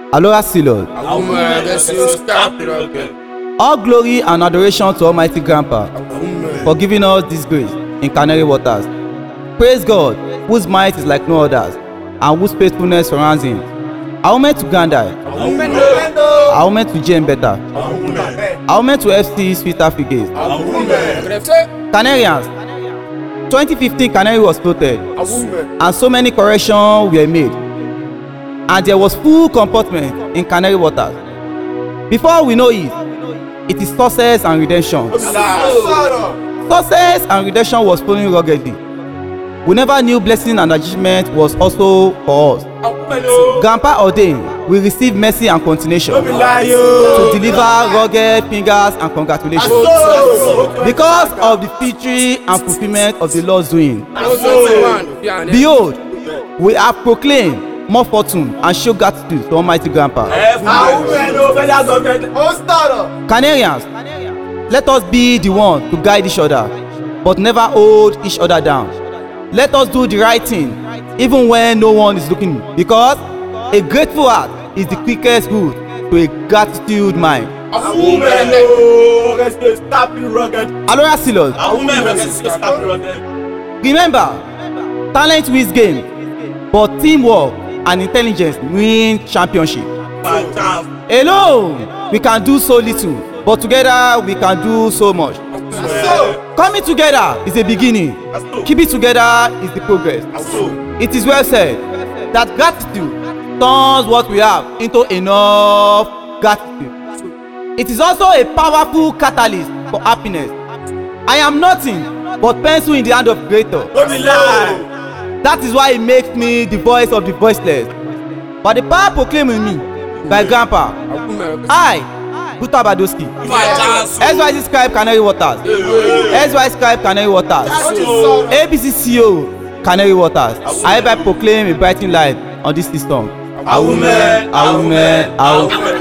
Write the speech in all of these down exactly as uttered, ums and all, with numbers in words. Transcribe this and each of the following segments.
Alora Silod. All glory and adoration to Almighty Grandpa for giving us this grace in Canary Waters. Praise God, whose might is like no others, and whose faithfulness surrounds him. Amen to Grandai. Amen to Jane Better. Amen to F C Sweeter Figures. Canarians. twenty fifteen Canary was floated, and so many corrections were made, and there was full comportment in Canary Waters. Before we know it, it is success and redemption. Success and redemption was flowing ruggedly. We never knew blessing and achievement was also for us. Grandpa ordained we receive mercy and continuation to deliver rugged fingers and congratulations because of the victory and fulfilment of the Lord's doing. Behold, we have proclaimed more fortune and show gratitude to Almighty Grandpa. Canarians, let us be the one to guide each other, but never hold each other down. Let us do the right thing even when no one is looking, because a grateful heart is the quickest route to a gratitude mind. Alora Silod. Remember, talent wins game, but teamwork and intelligence win championship. Alone we can do so little, but together we can do so much. Coming together is a beginning. Keep it together is the progress. It is well said that gratitude turns what we have into enough gratitude. It is also a powerful catalyst for happiness. I am nothing but pencil in the hand of Creator. That is why it makes me the voice of the voiceless. But the power proclaimed in me by Grandpa, I, Buta Badoski, S Y Z Scribe Canary Waters, S Y Z Scribe Canary Waters, A B C C O Canary Waters, I hereby proclaim a brightening light on this system. Amen, amen, amen.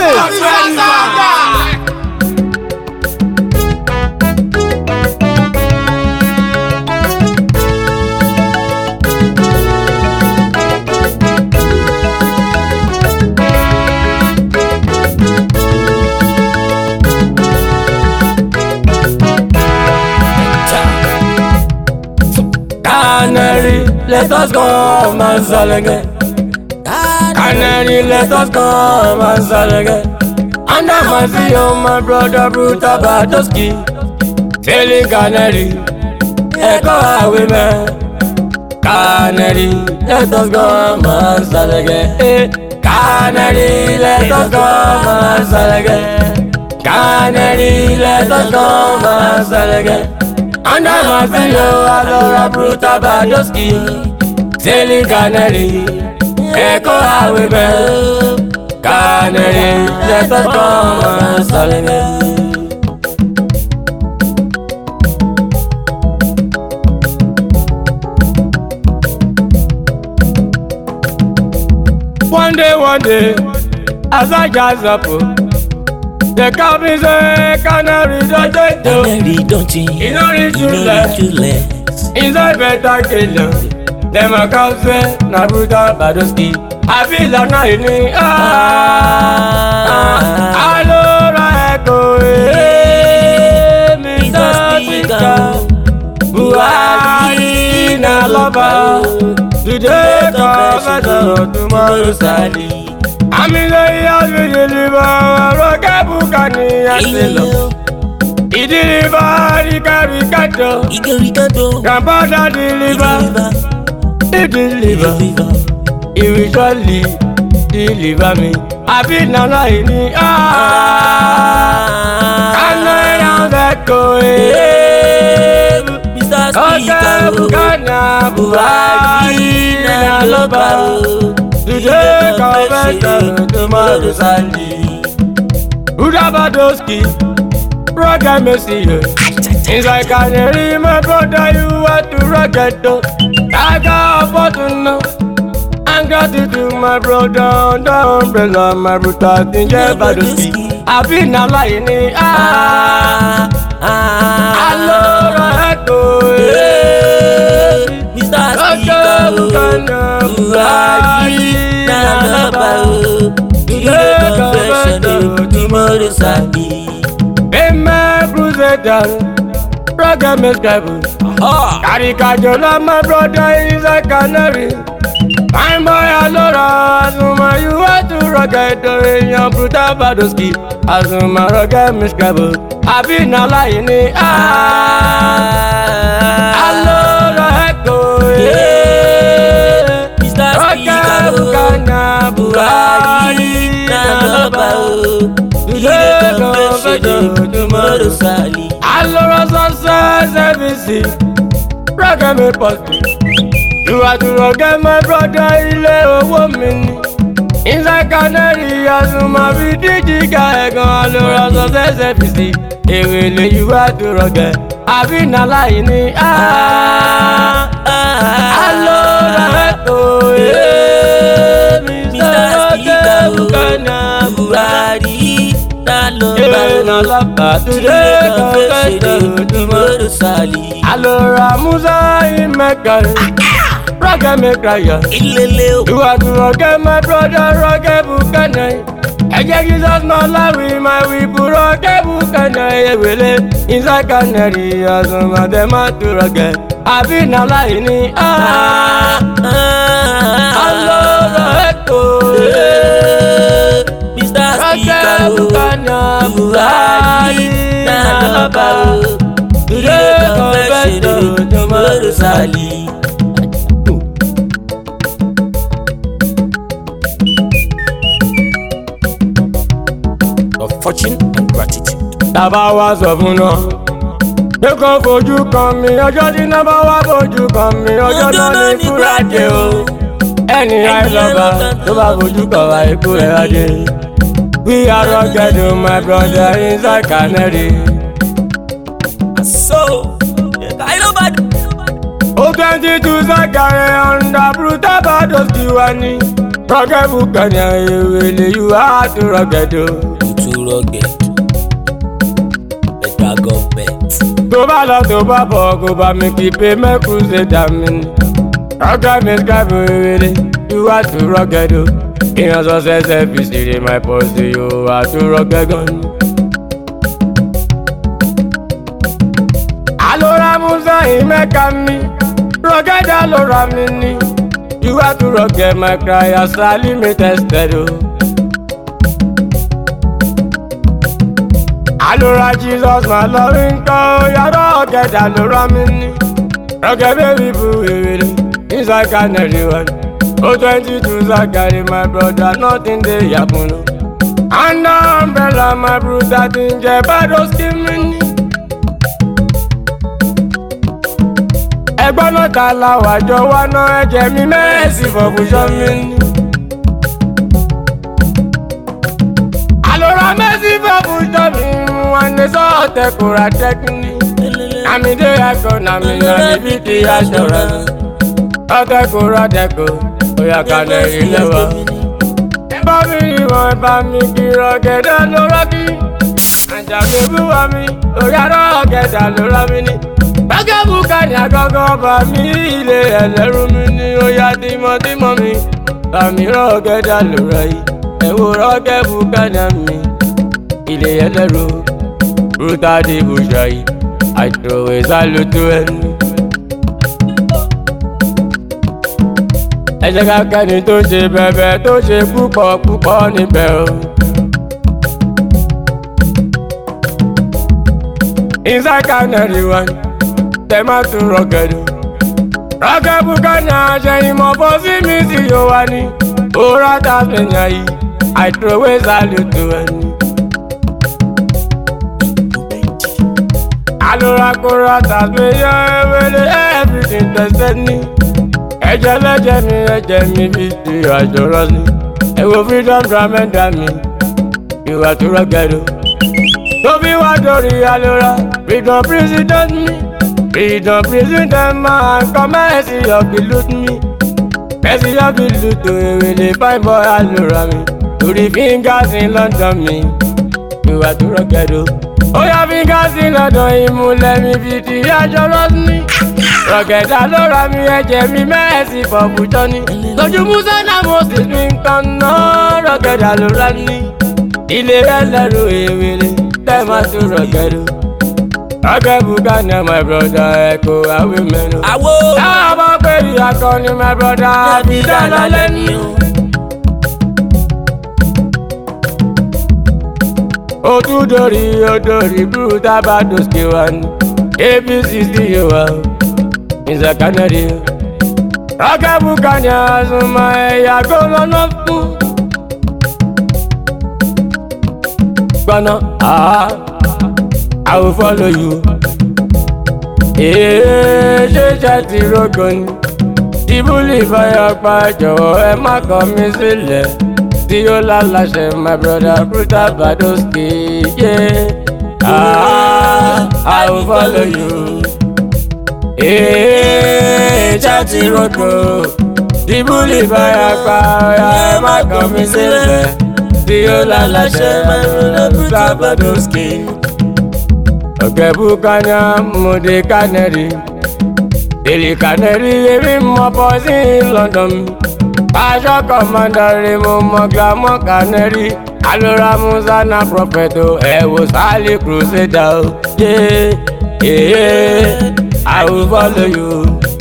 Canary, let us come and sing again. Canary, let us come and sing again. Under my feet, oh my brother, Buta Badoski, sailing Canary, echo highway man. Canary, let us come and sing again. Canary, let us come and sing again. Canary, let us come and sing again. Under my fellow Alora Buta Badoski, sailing Canary, echo highway bell. Canary, let us come and sing again. One day, one day, as I gas up, the cabin say Canary don't take do. Canary don't you? You know it's too late. Inside better kill them. Them a call say na Buta Badoski. I feel like now in me. Ah, Alora echo, eh, Mister Speaker, Buhari na lover. Today come tomorrow sadly. I'm in the house with the liver, Rocket Bukani, and Silo. He deliver, he carry cattle. Grandpa deliver, he deliver. He will surely deliver me. I feel now like me. Ah, I'm not around that going. Mister Rocket Bukani, Buhari na lover. Today come tomorrow Sunday. Buta Badoski, Rocket Messiah. Inside Canary, my brother, you are to Rocket. I got a button now. And gratitude, my brother, the umbrella, my Buta Badoski. I've been a lying. Ah, ah, Alora echo, Mister Speaker, Buhari na lover. Today confession, tomorrow Sally. Amen, Crusader, Roger Mescable. Caricature, my brother is a canary. My boy Alora, Azuma, you are to rocket in your brutal Badoski. Azuma, Roger Mescable. I've been a lying. Ah, Alora, echo, yeah. Mister Roger Bukana, Burari, Nalaba. Today confession, tomorrow Sally. Alora, success, everything. Roger me post. You are to rocket my brother, ile owó mi ni. Inside Canary, Azuma fi díjì ga ẹ̀gàn Alora success everything. Èrèlè you are to rocket. Àbí nàláyé ni. Alora ẹ̀kọ́ ẹ̀ Mister Rocket Bukana Burari, Nalaba. Today confession, tomorrow Sally. Alora Musa Imekare. Rocket me cry. Ilele You are to rocket my brother, Rocket Bukana. I get Jesus no Larry, my weepu Rocket Bukana. Ewele inside Canary, Azuma dem a to rocket. I be na lie ni. Ah, Alora echo. Mister Rocket Bukana Burari, Nalaba. Today confession, tomorrow Sally. Of fortune and gratitude. Tàbá wá sọ fún náà. Pé kò fojú kan mi, ọjọ́ tí náà bá wá fojú kan mi, ọjọ́ náà ní kúrà dé o. Ẹni àìlọ́ba tó bá fojú kan wá ikú ẹ̀ wá dé. We are rugged, my brother, inside Canary. So, I know bad. O twenty-two Zakare under brutal Badoski wani. Rocket Bukana, ewele you are to rugged o. To rugged. The dragon bet. Tó bá lọ tó bá bọ̀ kó bá mi kí pé mẹ́kù ṣe dà mí ni. Rocket Mescable ewele you are to rugged o. Ìyàn sọ sẹ́sẹ́ fi ṣeré my pussy you are to rugged gan. Alora Musa Imeka mi, rugged Alora mi ni. You are to rugged my cry as Sally me tested o. Alora Jesus my loving God, you are rugged Alora mi ni. Rugged baby boo ewele inside Canary one. O twenty-two Zakare my brother, nothing dey happen o. Under umbrella my brother ti ń jẹ Badoski mi ni. Ẹgbọ́n náà ta la wàjọ wá ná ẹ̀jẹ̀ mi mẹ́ẹ̀sì fọ̀fúnṣọ́ mi ni. Alora mẹ́sì fọ̀fúnṣọ́ mi wọn ní sọ́ọ̀tẹ̀ kóra tẹ́kínì. Nàmi dé ẹ̀kọ́ nàmi nàmi bí ti aṣọ̀rọ̀ mi. Ọ̀tẹ̀ kóra dẹ́kọ̀ bóyá Canary lẹ́wà. Ẹ bá mi ìwọ̀n ẹ bá mi kí rọ̀gẹ̀dẹ̀ lọ́rọ́ kí. Àjàgbébú wa mi, òyà rọ̀gẹ̀dẹ̀ lọ́rọ́ mi ni. Rocket Bukana gángan bá mi ilé ẹlẹ́rú mi ní óyá tímọ́tímọ́ mi. Bàmí Rocket Alora yìí, ẹ wo Rocket Bukana mi. Ilé ẹlẹ́rú, brutal di bùṣà yìí, àìtòwé sálótó ẹnu. Ẹ jẹ́ ká kẹ́ni tó ṣe bẹ̀bẹ̀ tó ṣe púpọ̀ púpọ̀ níbẹ̀ o. Inside Canary one. Them a to rugged. Rocket Bukana ṣẹ̀yìn mọ̀ bó sí mi sí yóò wá ní. Ora ta fẹ̀yìn ayé, I throw away salute to ẹni. Alora kóra ta fẹ̀yìn ewele everything tested ní. Ẹ̀jẹ̀ lẹ́jẹ̀ mi ẹ̀jẹ̀ mi fi ti àjọrọ̀ ní. Ẹ̀wò freedom dramẹ́ndà mi, ìwà tó rugged o. Tóbi wá dórí Alora, freedom president mi. Freedom president man, come and see your loot me. Mercy your loot to ewele fine boy Alora mi. To the fingers in London mi, you are to rugged o. Oh, your fingers in London, ìmúlẹ̀ mi fi ti àjọrọ̀ ní. Rọ̀gẹ̀dà ló ra mi ẹ̀jẹ̀ mi mẹ́ẹ̀sì fọ̀bùjọ́ ni. Lójú Musa náà mo sì fi nǹkan ná. Rọ̀gẹ̀dà ló ra mi. Ilé ẹlẹ́rù ewele tẹ́ máa tún rọ̀gẹ̀dù. Rọ̀gẹ̀ Bukana my brother ẹ̀kọ́ àwé mẹ́nu. Àwo. Táwọn bá pè ní akọni my brother àbí dáná lẹ́nu. Otudori odori bruta badoski one. A B C D wa. Is a canary. Rọ̀gẹ̀ Bukana suma ẹ̀yà gbọ́lọ́nà fún. Gbọ́nà ah I will follow you. Ee ṣe ṣe ti rogo ni. Ìbúlì fire pa jọ̀wọ́ ẹ má kọ̀ mí sílẹ̀. Tí ó láláṣẹ my brother Bruta Badoski. Yeah. Ah I will follow you. Ee ṣe ti rogo. Ìbúlì fire pa ẹ má kọ̀ mí sílẹ̀. Tí ó láláṣẹ my brother Bruta Badoski. Rọ̀gẹ̀ Bukana mo de canary. Daily canary èmi mọ bọ́ sí London. Aṣọ commander mo mọ glamour canary. Alora Musa na prophet o ẹ wo Sally Crusader o. Yeah, yeah, I will follow you.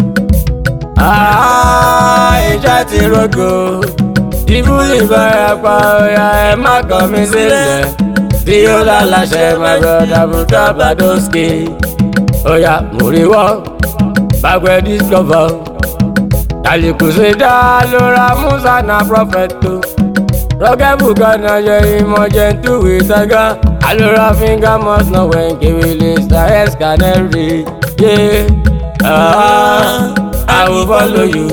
Ah, ìjà ti rogo. Ìbúlì bára pa ọ̀yà ẹ má kọ̀ mí sílẹ̀. Tí ó láláṣẹ my brother Bruta Badoski. Oya múriwọ́ bàgbẹ́ discover. Sally Crusader lóra Musa na prophet o. Rọ̀gẹ̀ Bukana yẹ ìmọ̀ gentle with saga. Alora finger must know when kewele style canary. Yeah, ah, I will follow you.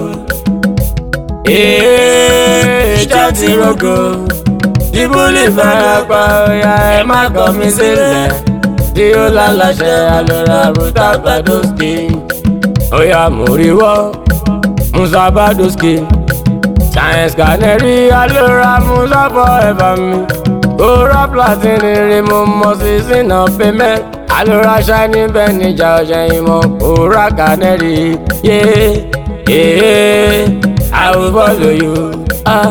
Eh, ìjà ti rogo. Ìbúlì fara pa ọ̀yà ẹ má kọ̀ mí sílẹ̀. Tí ó láláṣẹ Alora Bruta Badoski. Oya múriwọ́ Musa Badoski. Science canary Alora Musa forever mi. Ora platini rí mo mọ sí sínú payment. Alora shiny bẹ́ẹ̀ níjà ọ̀ṣẹ́ ìmọ̀. Ora canary. Yeah, yeah, I will follow you. Ah.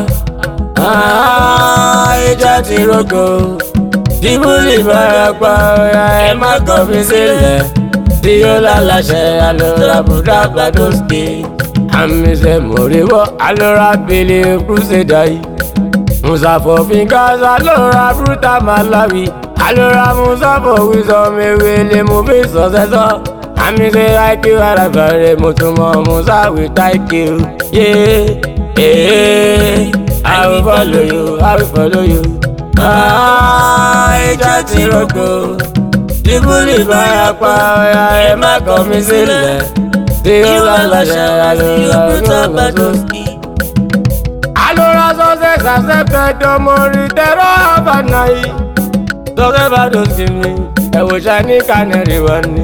Ah, ìjà ti rogo. Ìbúlì bára pa ọ̀yà ẹ má kọ̀ mí sílẹ̀. Tí ó láláṣẹ Alora Bruta Badoski. Àmì ṣe múriwọ́ Alora Billy Crusader yìí. Musa for fingers Alora Bruta Malawi. Alora Musa for wisdom ewele mo fi sọ̀sẹ̀sọ̀. Àmì ṣe I Q arábẹ̀rẹ̀ mo tún mọ Musa with I Q. Yeah, yeah, I will follow you, I will follow you. Ah, ìjà ti rogo. Ìbúlì bára pa ọ̀yà ẹ má kọ̀ mí sílẹ̀. Tí ó láláṣẹ Alora Bruta Badoski. Alora success accepted ọmọ rí tẹ́rọ àbánáyé. Rọ̀gẹ̀ Badoski mi ẹ̀wò shiny canary wà ní.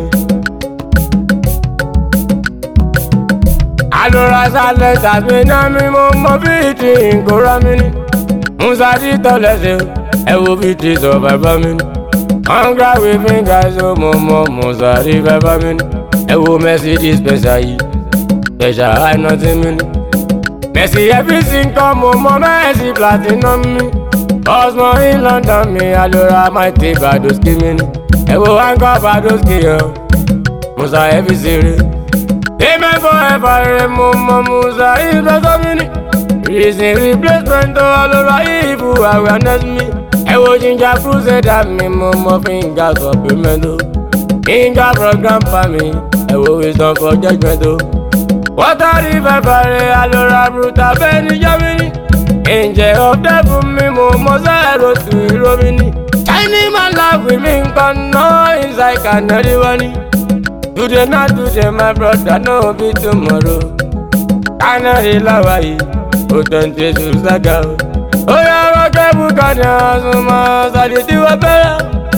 Alora silence àmì náà mi mo mọ bí ìdí ìkórà mi ní. Musa di tọ́lẹ̀ṣẹ̀ ẹ̀wò bí ti sọ bàbá mi ní. Hunger with fingers ó mo mọ Musa di bàbá mi ní. Ẹ̀wò Mercedes special yìí special high nothing mi ní. Mercy everything come mo mọ Mercy platinum mi. Osmo in London mi Alora mighty Badoski mi ní. Ẹ̀wò Hunger Badoski yẹn Musa every series. Amen forever re mo mọ Musa ìfẹsọ mi ní. Reason replacement to Alora evil awareness mi. Ẹ̀wò Ginger Crusader mi mo mọ fingers for payment o. Finger from grandpa mi ẹ̀wò wisdom for judgment o. Water river bare Alora Bruta bẹ́ẹ̀ni Germany. Angel of devil mi mo mọ zero to hero mi ní. Shiny man love with me nkan náà inside canary wani. Today not today my brother no be tomorrow. Canary lawa yìí ó tẹ̀ǹtẹ̀ sùn sága o. Oya Rọ̀gẹ̀ Bukana suma sadi tí wọ́n bẹ̀rẹ̀.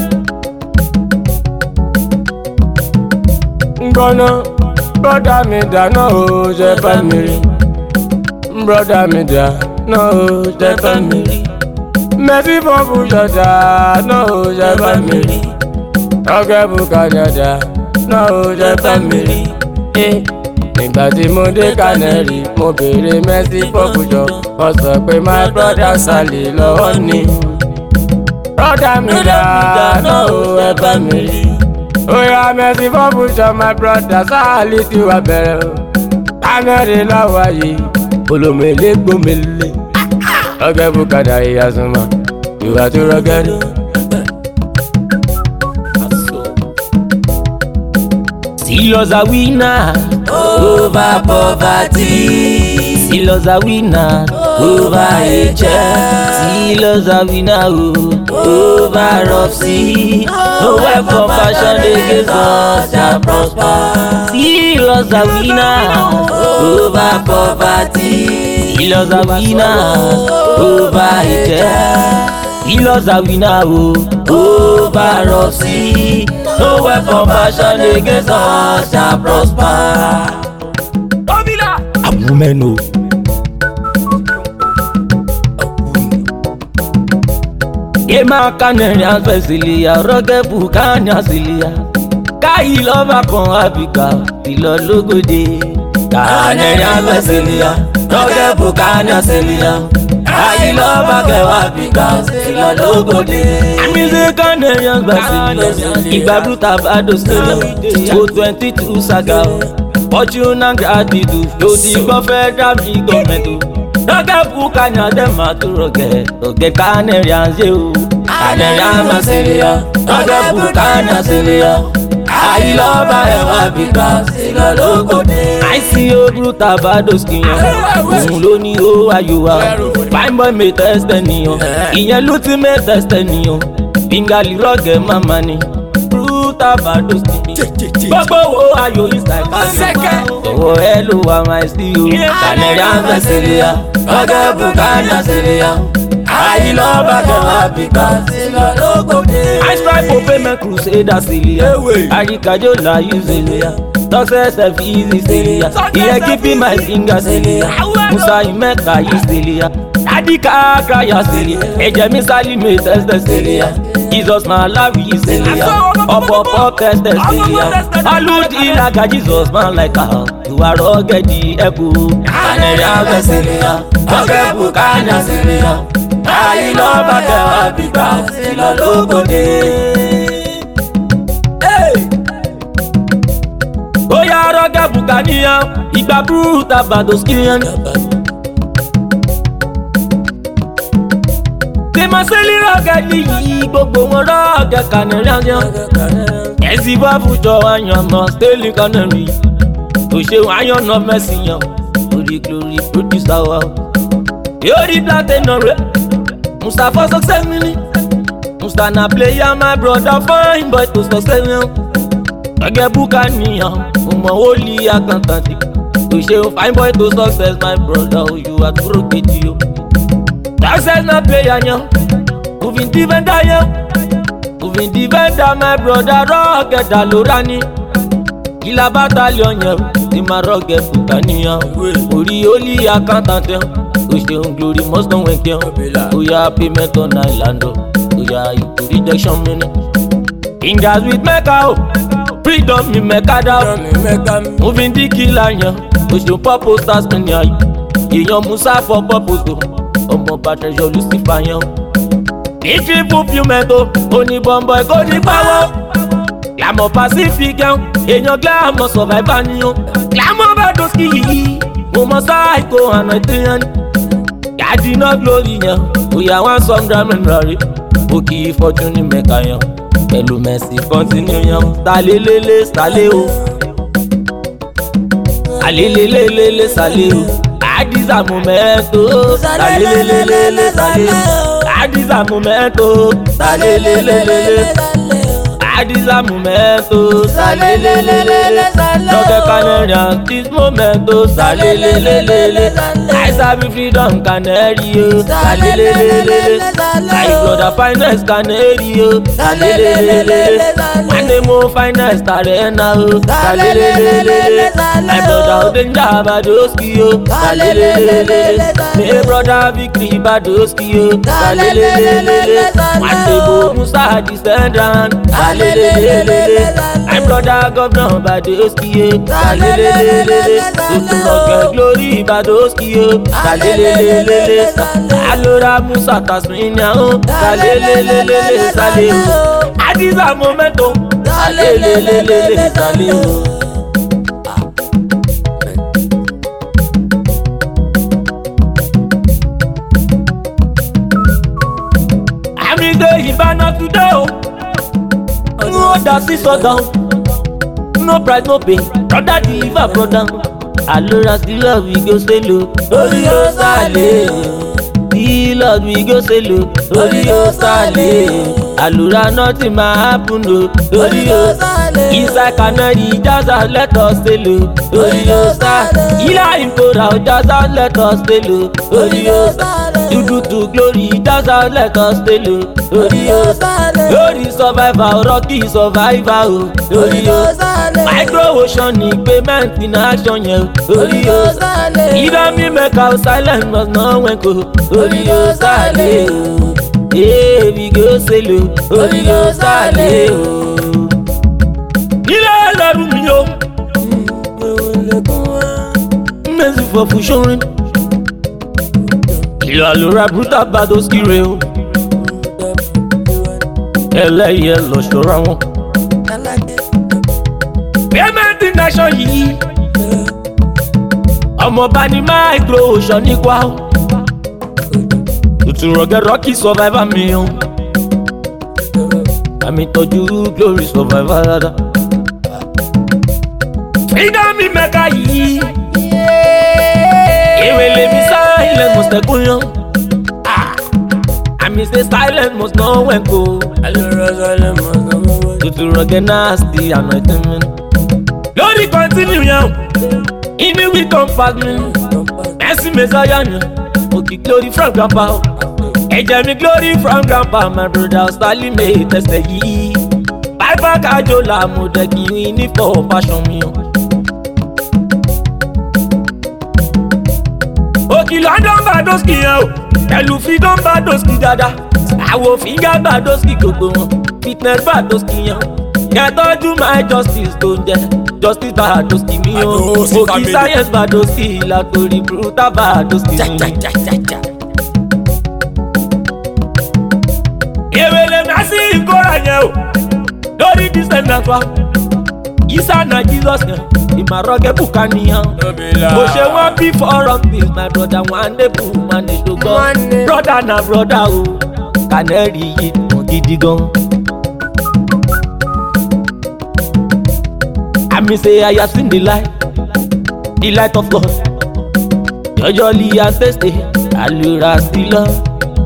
Ngbọ́nà broda mi dáná o jẹ́ fẹ́ mi rí. Broda mi dáná o jẹ́ fẹ́ mi rí. Mercy for Bushọ̀dá náà o jẹ́ fẹ́ mi rí. Rọ̀gẹ̀ Bukana dáná o jẹ́ fẹ́ mi rí. nígbà tí mo dé Canary mo béèrè Mercy Fọ́bùjọ wọ́n sọ pé my brother Sally lọ́wọ́ ni. brother mi dáná o ẹ bá mi rí. Oya Mercy Fọ́bùjọ my brother Sally ti wá bẹ̀rẹ̀ o. Canary láwa yìí olómele gbómele. ọgẹ́ bùkádà ìyá súnmọ́ ìwà tó rọ́gẹ́rẹ́. Serious a winner over poverty. Serious a winner over H F. Serious a winner over rough sea. No weapon fashion against us shall prosper. Serious a winner over poverty. Serious a winner over H F. Serious a winner over rough sea. No weapon fashion against us shall prosper. Abumeno. Ema Canary and Cecilia, Roge Bukanya Celia. Kai lova kon Africa, Tilo Logode. Canary and Cecilia, Roge Bukanya Celia. Kai lova kon Africa, Tilo Logode. Music Canary and Cecilia, Igba Bruta Bado Stadium, O twenty-two Saga. Fortune and gratitude, yo di gbọ́ federal government. Roge Bukanya dem a to roge, roge Canary and Zeo. Canary and Cecilia, Roge Bukanya Celia. I love her because Tilo Logode. I see you Bruta Bado Skiyan, òun ló ní ó ayò wa. Fine boy me test ẹniyan, ìyẹn ló ti me test ẹniyan. Bingali Roge mama ni, Bruta Bado Skiyan. Gbogbo wo ayò Instagram, ọwọ́ ẹ ló wà máa sí o. Canary and Cecilia, Roge Bukanya Celia. I love her because Tilo Logode. I strive for payment crusader Celia. Arikajola use Celia. Success of easy Celia. Here keeping my finger Celia. Musa Imeka use Celia. Adika Kaya Celia. Eje mi Sally me test Celia. Jesus my love is Celia. Up up up test Celia. Salute Ilaga Jesus man like her. You are rugged the echo. Canary and Celia. Roge Bukanya Celia. I love her because Tilo Logode. Hey! Oya Roge Bukanya, Igba Bruta Bado Skiyan. Tèmásẹ́lì Roge nìyí, gbogbo wọn Roge Canary yan. Mercy Fọ́bùjọ ayan mọ Stanley Canary. Òṣèwọ̀n ayan náà Mercy yan. Orí glory producer wa. Yóò rí platinum rẹ̀. Musta for success mini. Musta na player my brother fine boy to success me. Roge Bukanya, Umo holy accountant. To show fine boy to success my brother, you are to rocket you. Success na player yan, moving defender yan, moving defender my brother Roge Dalorani. Ila battalion yan, ti ma Roge Bukanya. Ori holy accountant yan. Ocean glory must don't wake you. Oya payment on island. Oya into rejection mini. Fingers with Mecca. Freedom me Mecca down. Moving the killer yan. Ocean purpose stars in ya. Yeyan Musa for purpose to. Omo Patricia Lucifer yan. If you fulfillment o, oni bomboy go di power. Glamour Pacific yan. Yeyan glamour survivor ni yan. Glamour Bado Skiyan. Omo psycho and Italian. Yadi no glory yan, oya wan some drama rari. Oki fortune meka yan, pẹ̀lú Mercy continue yan. Salelele sale o, salelelelele sale o. Adiza momento, salelelelele sale o. Adiza momento, salelelelele. Adiza momento, salelelelele. Roge Canary this momento, salelelelele. I serve freedom Canary, salelelelele. My brother finest Canary, salelelelele. My name of finest arena, salelelelele. My brother Odenja Bado Skiyan, salelelelele. My brother Victory Bado Skiyan, salelelelele. My neighbor Musa descendant, salelelelele. salelelelele. My brother governor Badoski, salelelelele. Tutunoke glory Badoski, salelelelele. Alora Musa Tasmania, salelelelele, salele. Adiza momento, salelelelele, salele. Ibana today, oh. No that's it so down. No price, no pay. Brother deliver, brother. Alora still love we go say low. Ori o sale. The Lord we go say low. Ori o sale. Alora nothing ma happen no. Ori o sale. Inside Canary just let us say low. Ori o sale. Ila impora just let us say low. Ori o sale. You do to glory, that's how let us stay low. Ori o sale, glory survivor, rocky survivor. Ori o sale, micro ocean payment in action, yeah. Ori o sale, even me make our silence must not when go. Ori o sale, yeah, we go solo. Ori o sale, Nila la rumio, Mezi for fushon. Alora brutal Badoski real. L A lọ ṣọ́ra wọn. Payment nation yìí. Ọmọọba ni micro ocean ní kwa. Tutu rọ̀gẹ́ rocky survivor mi o. Àmì tọ́jú glory survivor dada. Freedom mi mẹ́ka yìí. Ewele mi silent must go young. Ah, I miss the silent must know when go. Alora silent must know when. To to rock nasty anointing. Glory continue young. In me we come fast me. Mercy Messiah me. Okay glory from grandpa. Eje me glory from grandpa. My brother Stanley me test ye. Bye bye kajola mo de ki ni for passion me. London Badoski yẹn o, ẹlù fi don Badoski dada, àwọ̀ fíngà Badoski gbogbo wọn, fitness Badoski yẹn, kẹtọ́jú my justice tó ń jẹ, justice Badoski mi o, òkì science Badoski látòrí brutal Badoski mi. Ewele nasi ìkórà yẹn o, lórí descendant wa, Isa na Jesus yẹn. Ìmàrọ̀gẹ́ bùkánìyàn. Mo ṣe wọ́n bí for of this my brother one day bù manage to go. Brother na brother o, Canary yìí mọ̀ gidi gan. Àmì say I have seen the light, the light of God. Jọjọ́lì àtẹ̀sẹ̀, Alora still love.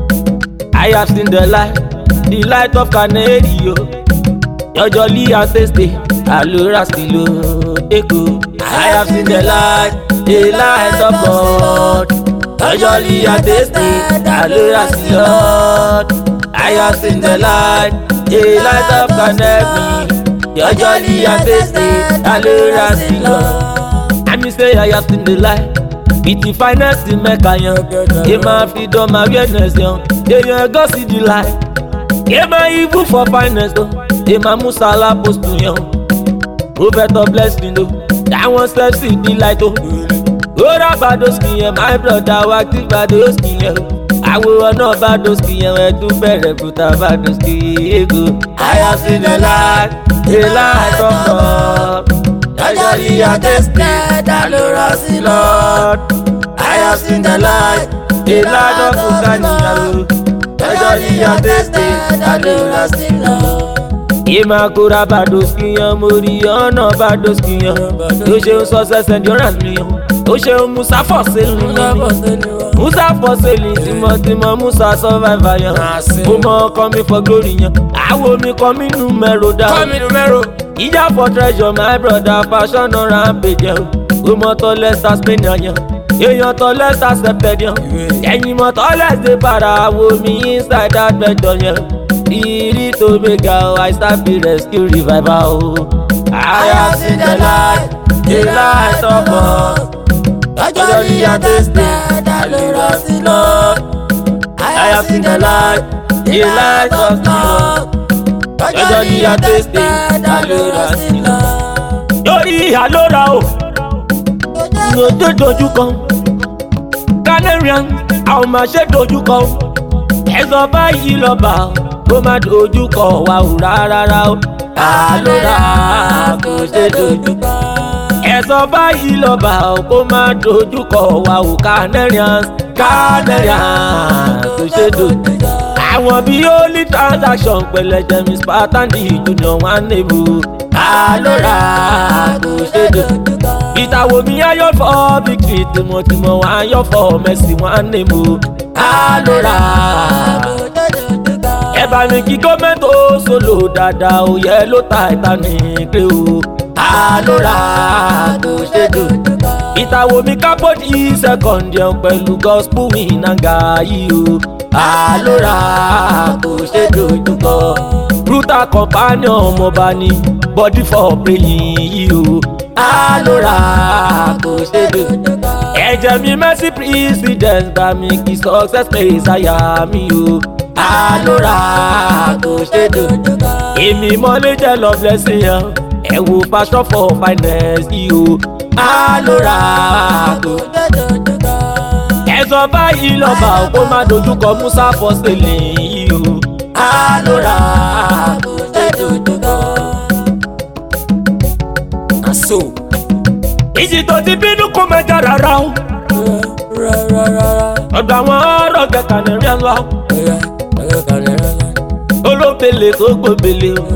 I have seen the light, the light of Canary o. Jọjọ́lì àtẹ̀sẹ̀, Alora still love. Echo. I have seen the light, the light of God. Jọjọ́lì àtẹ̀sẹ̀, Alora still love. I have seen the light, the light of Canary. Jọjọ́lì àtẹ̀sẹ̀, Alora still love. I mean say I have seen the light. It's the finest in Mecca, yeah. My freedom, my awareness, yeah. Yeah, God see the light. Yeah, my evil for finest, though. Yeah, my Musala post to you. Prophet of blessing, though. That one step see the light, oh. Ora Badoski, yeah, my brother, active Badoski, yeah. I will run up Badoski, yeah, where to better put a Badoski, yeah. I have seen the light, the light of God. Jọjọ́lì àtẹ̀sẹ̀, Alora still Lord. I have seen the light, the light of Bukaniyan. Jọjọ́lì àtẹ̀sẹ̀, Alora still Lord. Ìmàkúra Badoski yan, mo rí ọ̀nà Badoski yan. Ó ṣeun success endurance mi yan. Ó ṣeun Musa fọ̀sẹ̀lì mi. Musa fọ̀sẹ̀lì tímọ̀tímọ̀ Musa survivor yan. Ó mọ ọkọ mi for glory yan. Àwo mi kọ́ mi numero dá. Kọ́ mi numero. Ìjà for treasure my brother fashion rampage o. O mọ tọ́lẹ̀ Spain yan. Èèyàn tọ́lẹ̀ accepted yan. Ẹ̀yin mọ tọ́lẹ̀ ṣe para wo mi inside that bedroom yan. Ìrì tó mega o, I start be rescue revival o. I have seen the light, the light of God. Jọjọ́lì àtẹ̀sẹ̀, Alora still Lord. I have seen the light, the light of God. ọjọ́ ní àtẹ́sẹ̀ àlóra sílá. lórí àlóra o ló dé dojú kan Canarian àwọn máa ṣe dojú kan ẹ̀sọ́ báyìí lọ́ba kó má dojú kọ wa ò rárá o. àlóra kò ṣe dojú kan ẹ̀sọ́ báyìí lọ́ba kó má dojú kọ wa ò Canarian Canarian kò ṣe dojú kan. àwọn bíi only transaction pẹ̀lẹ́ jẹ́mi spartan di junior one nebu. àlóra kò ṣe dojú kan. ìtàwọ̀ mi ayọ̀ fọ́ victory tìmọ̀tìmọ̀ wọn ayọ̀ fọ́ mercy one nebu. àlóra kò ṣe dojú kan. ẹ bá mi kí gómìnà ó solo dáadáa ó yẹ ló ta Titanic o. àlóra kò ṣe dojú kan. ìtàwọ̀ mi kápọ́dì second yẹn pẹ̀lú gospel win nanga yìí o. àlóra kò ṣe dojú kan. brutal companion ọmọọba ni body for praying yìí o. àlóra kò ṣe dojú kan. ẹ̀jẹ̀ mi mercy president bá mi kí success messiah mi o. àlóra kò ṣe dojú kan. èmi mọ́lé jẹ́ lọ blessing yẹn ẹ wo passion for finance yìí o. àlóra kò ṣe dojú kan. ẹ̀sọ́ báyìí lọ́ba kó má dojú kọ Musa for sailing yìí o. àlóra kò ṣe dojú kan. Aso. ìjì tó ti bínú kó mẹ́ta rárá o. ọ̀dọ̀ àwọn ọ̀rọ̀ kẹta ní rí ẹ̀ lọ. olóbele tó gbòbele o.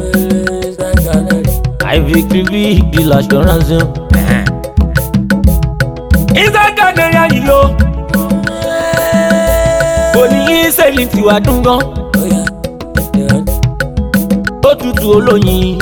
àìfikiri ìdí l'assurance. ìṣe Canarian yìí o. kò ní í sẹ́lì tiwa dún gan. ó tutù olóyin.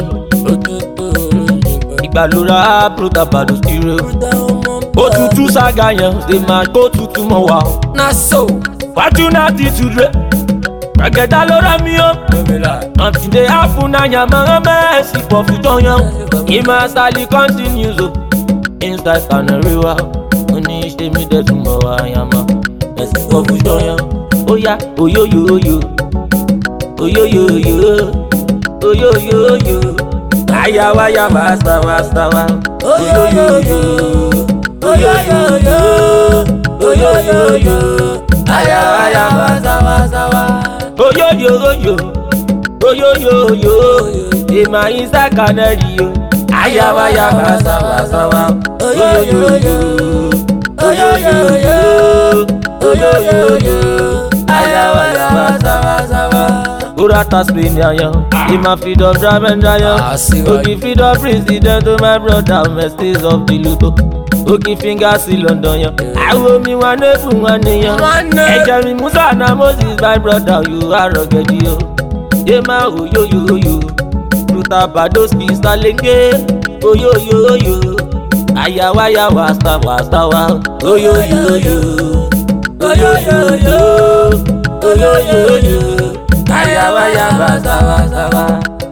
ìgbàlóra brutal bado stereo. ó tutù sága yẹn ṣe máa kó tutù mọ́ wa. Na so. Fortunate today. Ragada lora mi o. Until they have una yama mercy for future young. Ima sali continues o. Inside Canarian. Oni ṣe mi dẹ̀ tún mọ́ wa yama. Mercy for future young. Oya oyoyoyo. Oyoyoyo. Oyoyoyo. Ayawa basta basta wa. Oyoyoyo. Oyoyoyo. Oyoyoyo. Ayawa basta bsta wa. Oyoyoyo. Oyoyoyo. Ema isa Canarian. Ayawa basta bsta wa. Oyoyoyo. Oyoyoyo. Oyoyoyo. Ayawa basta bsta wa. Urata Spain yayan, Ima feed of drum and giant. Oki feed of president to my brother, Mesties of the Luto. Oki finger still London yan. Awo mi wa nefu wa neyan. Ẹ̀jẹ̀ mi Musa na Moses my brother, you are rugged yo. Ema oyo yo yo, Brutal bado salenge. Oyo yo yo, ayawa yawa sta wa sta wa. Oyo yo yo, oyo yo yo, oyo yo yo. Ayawa yawa sawa sawa.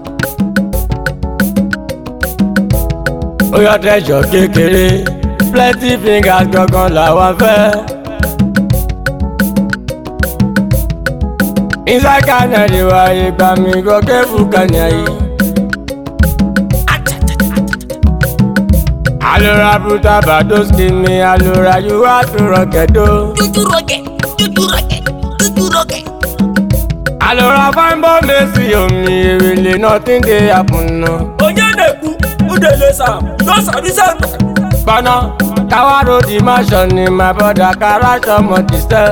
Oya treasure kékeré, plenty fingers gangan làwa fẹ́. Inside Canarian wa ìgbà mi gòkè fún Canarian. Àlóra brutal bado mi àlóra you are too rugged o. Juju rugged, juju rugged, juju rugged. Àlóra fine boy Messi omi really nothing dey happen no. Onyeneku, Udele Sam, no sabi sẹ́nu. Gbọ́nà káwá road mansion ni my brother kára sọmọ ti sẹ́.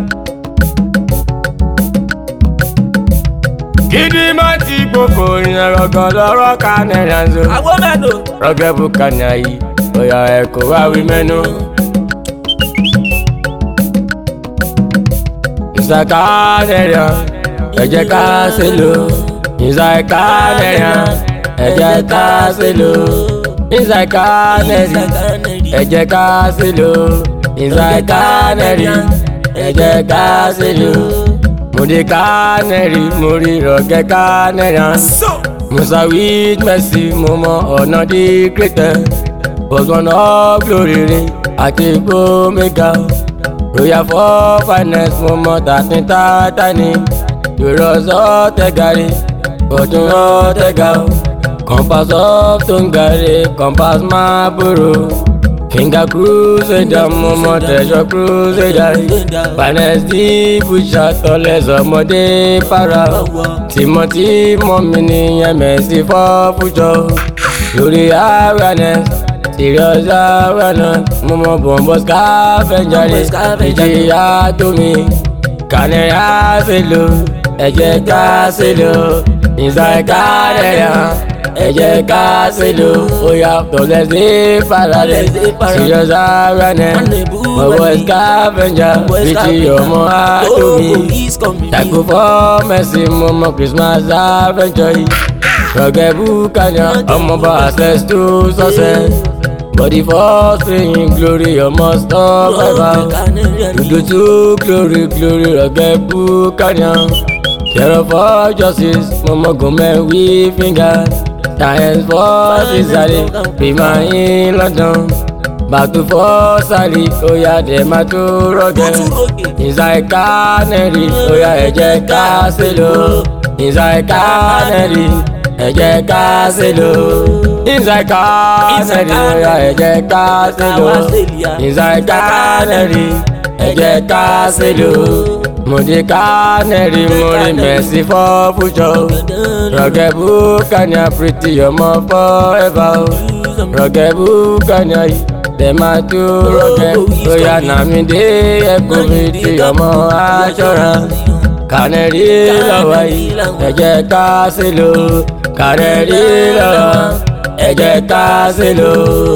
Gidi má ti gbogbo ìyẹn rọ̀gàn lọ́rọ̀ Canarian zo. Àwọn mẹ́nu. Rọ̀gẹ́ bù Canarian yìí, bóyá ẹ kò wá wí mẹ́nu. Inside Canarian, ẹ jẹ́ ká ṣe lò. Inside Canarian, ẹ jẹ́ ká ṣe lò. Inside Canarian, ẹ jẹ́ ká ṣe lò. Inside Canarian, ẹ jẹ́ ká ṣe lò. Mo di Canarian, mo rí rọ̀gẹ́ Canarian. Musa with Mercy, mo mọ ọ̀nà di greater. But one of glory ring àti gbómega. Royal for finance, mo mọ tàtín tátání. Yorùsọ tẹ̀gàrí, Ọdún ọ̀tẹ̀gà o. Compass up tó ń gàrí, compass máa bòrò. Finger crusader, mọ̀mọ́ tẹ̀sọ̀ crusader. Finance di bùṣà tọ́lẹ̀ sọmọdé para. Tìmọ̀tì mọ̀mí ni ẹ̀mẹ̀sì fọ́ fújọ. Lórí awareness, serious awareness. Mọ̀mọ́ bọ̀m̀bọ̀ scavenger, ìjìyà tó mi. Kànẹ́yà ṣèlò, ẹ̀jẹ̀ ká ṣèlò. Inside Canada, ẹ̀jẹ̀ ká ṣèlò. Oya tọ́lẹ̀ sí parade, serious awareness. Mọ̀mọ́ scavenger, ìjìyà ọmọ àtòmí. Tako for mercy, mọ̀mọ́ Christmas adventure. Rugged Buccaneer, ọmọ bá access to success. But the first thing glory, you must stop ever. You do to glory, glory, Rugged Buccaneer. Terror for justice, mama go man with finger. Science for Cesare, be my in London. Back to for Sally, oh yeah, them are too rugged. Inside Canary, oh yeah, ẹ̀jẹ̀ ká ṣèlò. Inside Canary, ẹ̀jẹ̀ ká ṣèlò. Inside Canary, oh yeah, ẹ̀jẹ̀ ká ṣèlò. Inside Canary, ẹ̀jẹ̀ ká ṣèlò. Mo di Canary, mo rí Mercy for future. Rugged Buccaneer, pretty ọmọ forever. Rugged Buccaneer, dem are too rugged. Oya na mi dé ẹ̀kọ́ mi ti ọmọ assurance. Canary lọ́wọ́ yìí, ẹ̀jẹ̀ ká ṣèlò. Canary lọ́wọ́, ẹ̀jẹ̀ ká ṣèlò.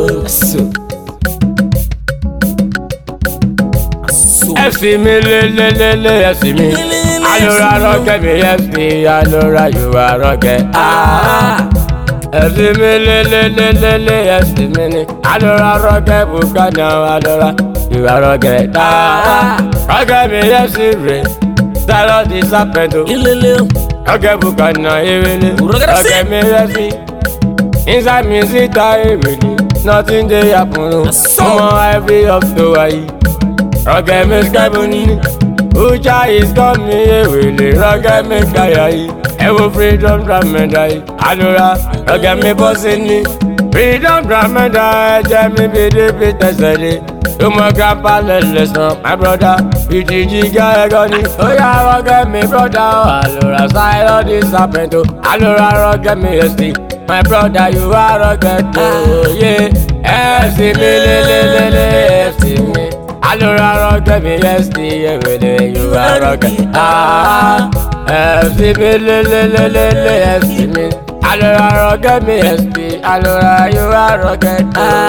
Ẹ̀sìn mi lélẹ́lẹ́lẹ́ ẹ̀sìn mi. Alora Rugged mi ẹ̀sìn, Alora Yorùbá Rugged. Ẹ̀sìn mi lélẹ́lẹ́lẹ́ ẹ̀sìn mi ni. Alora Rugged Buccaneer, Alora Yorùbá Rugged. Rugged mi ẹ̀sìn rẹ̀, Sarah di Sapendo. Rugged Buccaneer ewele, Rugged mi ẹ̀sìn. Inside me sit ewele, nothing dey happen. Ọmọ every up to wáyé. Rugged mi skybuni, Uja is coming ewele. Rugged mi kayayi, ewo freedom dramenda yi. Alora Rugged mi bossing ni, freedom dramenda ẹ̀jẹ̀ mi bèdè pété ni. Ọmọ grandpa lẹ́lẹ́sàn, my brother, ìdíjì gẹ́gẹ́ ni. Oya Rugged mi brother, Alora side of this serpent. Alora Rugged mi ẹ̀sìn, my brother you are Rugged o. Ẹ̀sìn mi lélẹ́lẹ́lẹ́ ẹ̀sìn mi. Alora Rugged mi ẹ̀sìn ewele you are Rugged. Ẹ̀sìn mi lélẹ́lẹ́lẹ́ ẹ̀sìn mi. Alora Rugged mi ẹ̀sìn, Alora you are Rugged.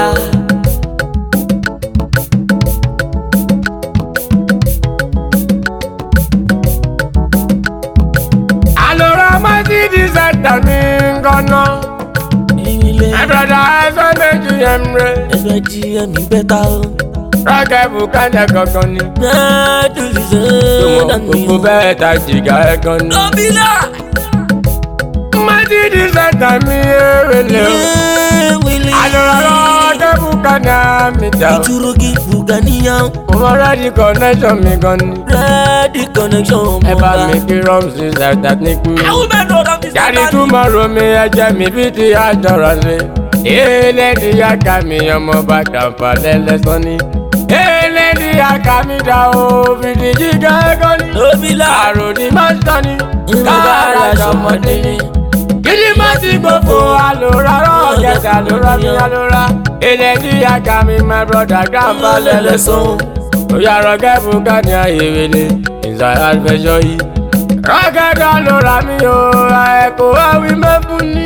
Alora mighty descender mi ngana. My brother ẹ̀sọ́ méjì ẹ̀mre. Ẹ̀sọ́ jí ẹ̀mí bẹ́ta o. Rugged Buccaneer gangan ni. Mẹ́ẹ̀ẹ́dù ṣiṣẹ́ dání o. Gbogbo bẹ́ẹ̀ ta jìgá ẹ̀gan ni. Lọ́bílà. Mighty descender mi ewele o. Alora Rugged Buccaneer mi ta o. Ìtúrógì Buccaneer. Mo ready connection mi gan ni. Ready connection mọ́. Ẹ bá mi kí Rumsey Satanic mi. Àwọn bẹ́ẹ̀ ló rà mí sí. Yàrá tomorrow mi ẹ̀jẹ̀ mi bí ti àjọrọ̀ ṣe. Ilé ni yàgà mi ọmọ bá dànfà lẹ́lẹ́sán ni. Ilé ni yàgà mi dà o, fìdí jíga ẹ̀gọ́ ni. Lọ́bílà. Àròdì máa ń tán ni. Káàrà ṣọmọdé ni. Gidi máa ti gbogbo Alora Rugged, Alora mi Alora. Ilé ni yàgà mi, my brother grandpa lẹ́lẹ́sán. Oya Rugged Buccaneer ewele, inside adventure yìí. Rugged Alora mi o, ẹ̀kọ́ àwí mẹ́fún ni.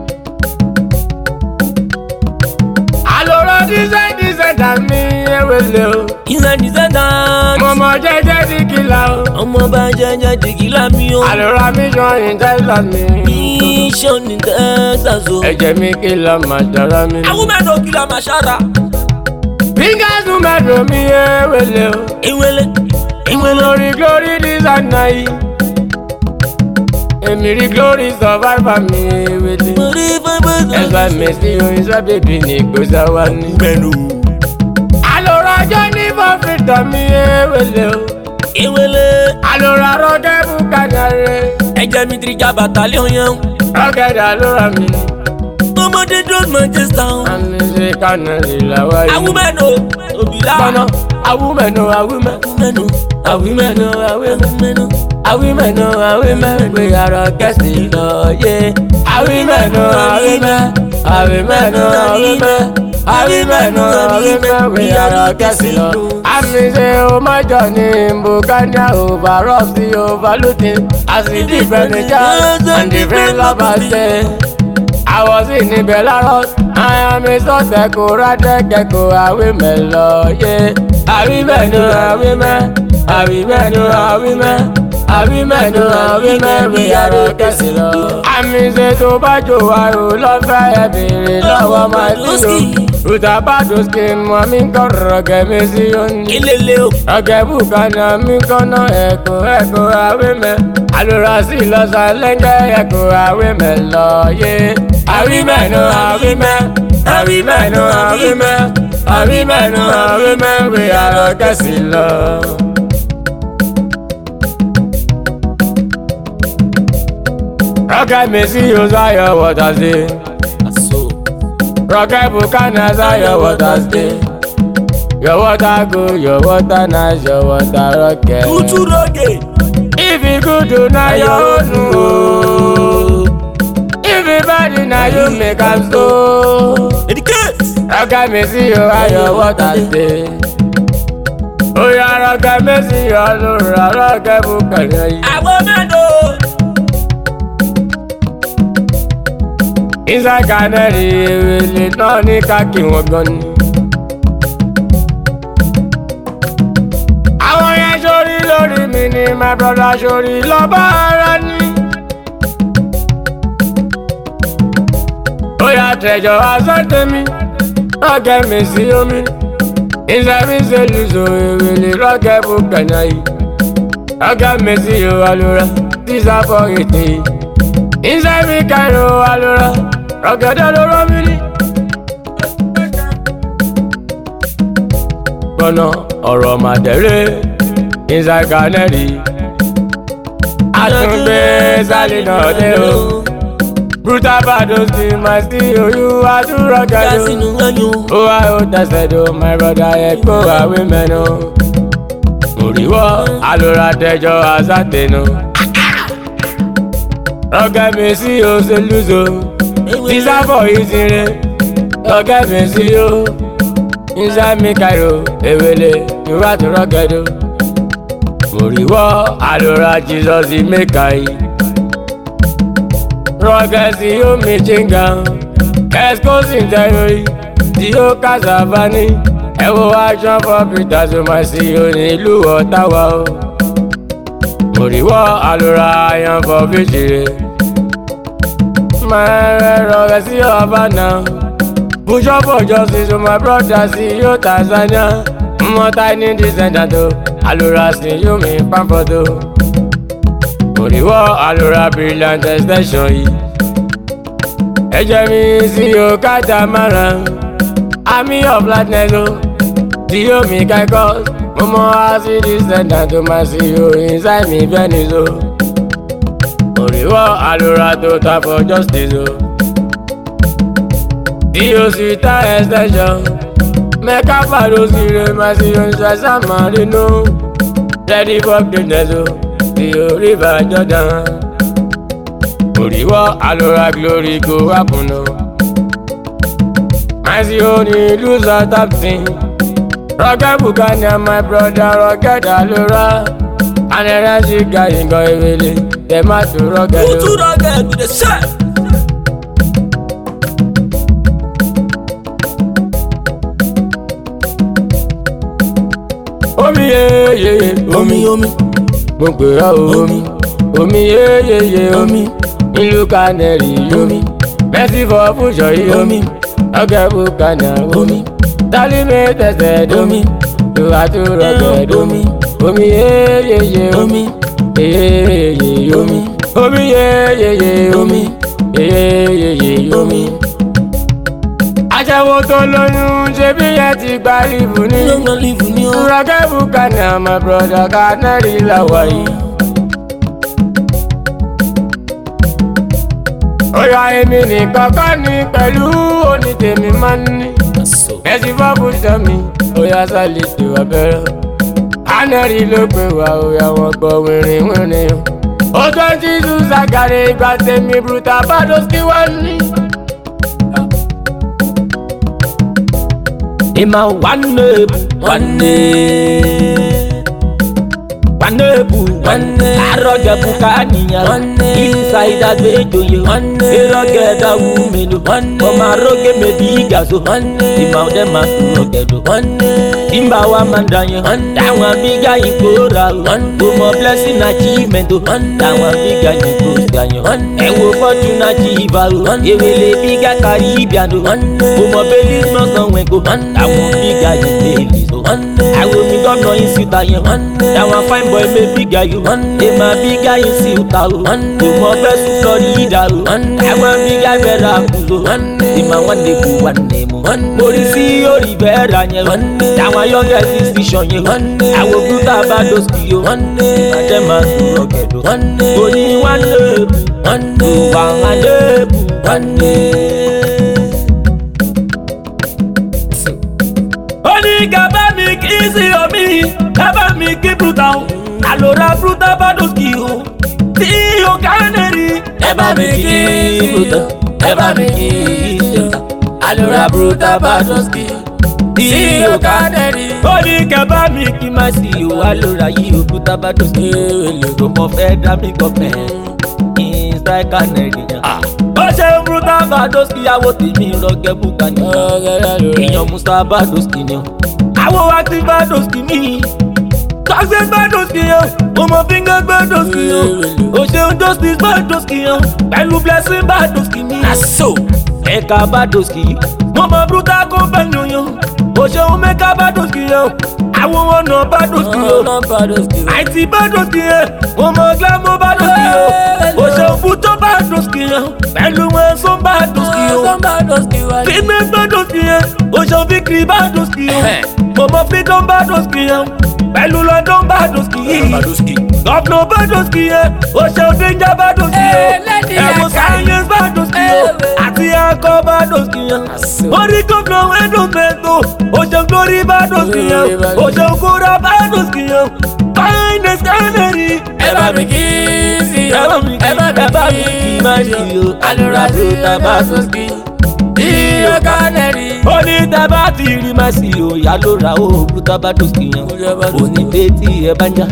Alora dísẹ́ dísẹ́ dà mí ewele o. Ìlànà ìṣẹ̀dá. Mọ̀mọ́ jẹ́jẹ́ di kìlà o. Ọmọ bá jẹ́jẹ́ dìgílà mi o. Alora mi jọ ìtẹ́sà mi. Mission ní Texas o. Ẹ̀jẹ̀ mi kìlọ̀ máa dára mi. Àwọn mẹ́rin òkìlà máa ṣára. Fingers mẹ́rin mi ewele o. Ìwélé. Ìwélé. Glory glory designer yìí. Èmi rí glory survivor mi ewele. Mo rí bẹ́bẹ́ sọ. Ẹ̀sọ́ mi sí oyin sọ bèbí ní ìgbésẹ̀ wa ní. Bẹ́ẹ̀ni o. Alora jọ ní bọ́fìtọ̀ mi ewele o. ewele. Alora roge bukanare. Ẹ̀jẹ̀ mi dirija battalion yẹn. Roge da lora mi. Ọmọdé dúró Manchester. Ami se kanari lawa yi. Awúmẹ́nu òbílà. Bọ́nà awúmẹ́nu awúmẹ́. Awúmẹ́nu Awúmẹ́nu awúmẹ́nu. Awúmẹ́nu awúmẹ́. Gbé ara kẹ́sì lọ yé. Awúmẹ́nu awúmẹ́. Awúmẹ́nu awúmẹ́. Awúmẹ́nu awúmẹ́. Gbé ara kẹ́sì lọ. Ami se o ma jọ ní Mbukania overrun sí overlooting. As the different jobs and different lovers say. I was in the Belarus, I am a suspect, Radekeko, Awimelo, yeah. Awimeno, Awime, Awimeno, Awime, Awimeno, Awime, we are a casino. I'm in the Tobago, I will love fire, love of my little. Utabadoski, Mammy, Corroga, Mission. Ilele o. Rogebukana, Mikono, Echo, Echo, Awime. Alurasi, Los Alenge, Echo, Awimelo, yeah. Awimeno, Awime, Awimeno, Awime, Awimeno, Awime, we are a casino. Rocket Messi, Uzaya, what I say? Aso. Rocket Bukana, Zaya, what I say? Your water go, your water nice, your water rocket. Tutu roge. If you go to now, your own. Everybody now you make am so. Dedicate. Rocket Messi, you are your water stay. Oh yeah, Rocket Messi, you are no Rocket Bukana. Awúmẹ́nu. Inside Canary, really no need kaki wọn gan ni. Àwọn yẹn sórí lórí mi ni my brother sórí lọ́ba ara ni. Ó yà tẹ̀jọ́ asọ́tẹ̀ mi, Rocket Messi omi. Inside mi ṣe lùzọ èrèlè Rocket Bukana yìí. Rocket Messi yóò wá lóra, tíṣà fọ́ ètè yìí. Inside mi kẹ́rù wá lóra. Rọ̀gẹ̀dẹ̀ ló rọ́ mi ní. Gbọ́nà ọ̀rọ̀ màdẹ̀rẹ̀ Inside Canary. Àtúngbé sálẹ̀ náà dé o. Brutal Badoski máa sí oyún àtúrọ̀gẹ̀dẹ̀. Jásínú ẹyún. Ó wá ó tẹ̀sẹ̀ do my brother ẹ̀kọ́ Awimeno. Òrìwọ́ àlòrà tẹjọ́ àsátẹ̀nu. Rocket Messi ó ṣe lùzọ. Visa for easy, Rocket Messi yo. Inside me Cairo, ewele, you want to rocket do. Moriwo, Alora Jesus he make I. Rocket see you me chinga. Esco Sinteroi, Dio Casavani. Ewo action for Peter so my see you ni ìlú Ottawa. Moriwo, Alora iron for victory. My Rocket see your banner. Push up for justice to my brother, see you Tanzania. More tiny descendant to Alora see you me pampoto. Oriwo Alora brilliant extension yi. Ẹ̀jẹ̀ mi see you catamaran. Army of gladness o. See you me kaikos. Momo see descendant to my see you inside me Venice o. Oriwo Alora to tap for justice o. Dio sita extension. Make up for those who must see you inside Marino. Ready for goodness o. Dio river Jordan. Oriwo Alora glory go happen o. I see only loser top thing. Rocket Bukana my brother Rocket Alora. And then I see guy go really. Dem a to Rocket. Tutu roge with the set. Omi ye ye ye Omi omi. mo pè ọ́ omi omi ye ye ye omi ìlú Canary omi Messi for future yìí omi Rocket Bukana omi Dalime tẹ̀sẹ̀ domi lùwà tó Rocket omi omi ye ye ye omi ye ye ye omi omi ye ye ye omi ye ye ye omi. aṣẹ́wó tó lóyún ṣe bí ẹ ti gba ìbù ní. Rọ́gẹ́ Buhari my brother Canary làwà yìí. Oya èmi nìkan kọ́ ni pẹ̀lú onítèmi máa ń ní. Ẹ̀sìn fọ́ọ̀bù sọ mi, oya sálẹ̀ tí wà bẹ̀rẹ̀. Canary ló pè wá, oya wọn gbọ́ wìrìn wìrìn. Ó tó ń tí sùn sàgàrẹ̀ ìgbà tèmi Brutal Badoski wá ní. Ima wanebu, wanebu, wanebu, Rọ́gẹ́ Buhari inside agbejo yo, Rọ́gẹ́ dawu melo, ọmọ Rọ́gẹ́ mebi gaso, Ima ọdẹ ma tu Rọ́gẹ́ do, Timba wa mandanyo, dáwọn bíga ìkóra o, ọmọ blessing achievement o, dáwọn bíga ìkóra yo, ẹ̀wò fortune achieve o, ewele bíga Caribbean o, ọmọ bẹ́lí mọ́sán wẹ̀kọ, dáwọn bíga ìbéèlì so, àwọn mi gọ́nà ìsìta yẹn, dáwọn fine boy mẹ́ bíga yo, èmà bíga ìsìta o, ọmọ bẹ́sù Florida o, àwọn bíga bẹ̀rẹ̀ àkùnso, èmà wọn lè kú wọn lè mú, orí sí orí bẹ̀rẹ̀ yẹn o, dáwọn yọ̀ngẹ̀ decision yẹn o, àwọn Brutal Badoski o, ìbàjẹ́ máa tún Rọ́gẹ́ do, òní wọn lè bù, wà wọn lè bù, wọn lè. Gaba mi kì í sí omi, gaba mi kì í Brutal, àlòrà Brutal Badoski o, tí o Canary. Gaba mi kì í Brutal, gaba mi kì í Brutal, àlòrà Brutal Badoski, tí o Canary. Ó ní gaba mi kì í máa sí o, àlòrà yìí o Brutal Badoski, èlò mo fẹ́ dá mi gọ́fẹ́, inside Canary. Ó ṣe Brutal Badoski, àwọ̀ tèmi Rọ́gẹ́ Buhari, èèyàn Musa Badoski ni o. Àwọn wa ti Badoski mi, Toxic Badoski yẹn, ọmọ Finger Badoski yẹn, Oṣeun Justice Badoski yẹn, pẹ̀lú Blessing Badoski mi. Aso Ẹ̀ka Badoski, ọmọ Brutal Companion yẹn, Oṣeun Mẹ́ka Badoski yẹn, àwọn ọ̀nà Badoski yẹn, àìtí Badoski yẹn, ọmọ Glamour Badoski yẹn, Oṣeun Futo Badoski yẹn, pẹ̀lú Ẹ̀sùn Badoski yẹn, Fitness Badoski yẹn, Oṣeun Victory Badoski yẹn, ọmọ Freedom Badoski yẹn, pẹ̀lú London Badoski yìí, Governor Badoski yẹn, Oṣeun Danger Badoski yẹn, ẹ̀wọ̀n Science Badoski yẹn, àti Akọ Badoski yẹn, orí Governor Endomento, Oṣeun Glory Badoski yẹn, Oṣeun Kura Badoski yẹn, Finest Canary. Ẹ bá mi kí sí o, ẹ bá mi kí máa ṣí o, àlòrà Brutal Badoski, ìyó Canary. Ó ní tábà tí rí máa sí o, ìyá ló ra o Brutal Badoski yẹn, òní bẹ́tì ẹ bá ń jà.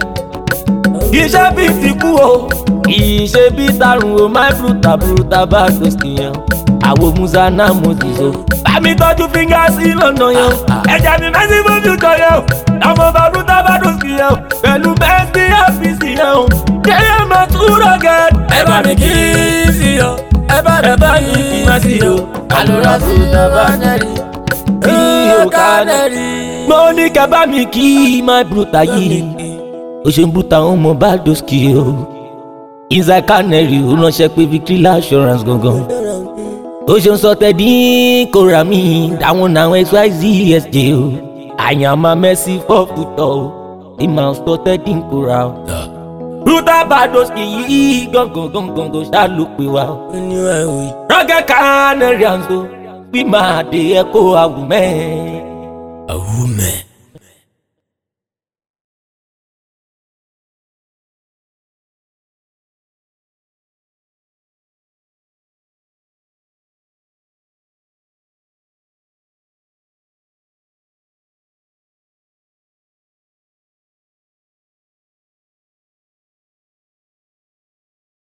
Iṣẹ́ bí ti kú o, ìṣe bí tarun o, my Brutal Brutal Badoski yẹn, àwọn Musa náà mo ti so. Bámi tọ́jú fingers sí lọ́nà yẹn, ẹ̀jẹ̀ mi mẹ́sì fún future yẹn, ọmọ bá Brutal Badoski yẹn, pẹ̀lú bẹ́ẹ̀sì ọ́fíìsì yẹn, kéèyàn máa tún Rọ́gẹ́. Ẹ bá mi kí sí o, ẹ bá mi kí máa sí o, àlòrà Brutal Badoski, ìyó Canary. Mo ní kẹ́ bá mi kí my Brutal yìí, Oṣeun Brutal ọmọ Badoski o, inside Canary ó ránṣẹ́ pé Victory Assurance gangan. Oṣeun Sọtẹ́dí kóra mi, dáwọn náà X Y Z S J o, àyànmá Mercy for Future o, ìmọ̀ Sọtẹ́dí kóra o. Brutal Badoski yìí gangan gangan gangan ṣá ló pè wá o. Rọ́gẹ́ Canary àǹso, bí máa dé ẹ̀kọ́ àwùmẹ́. Àwùmẹ́.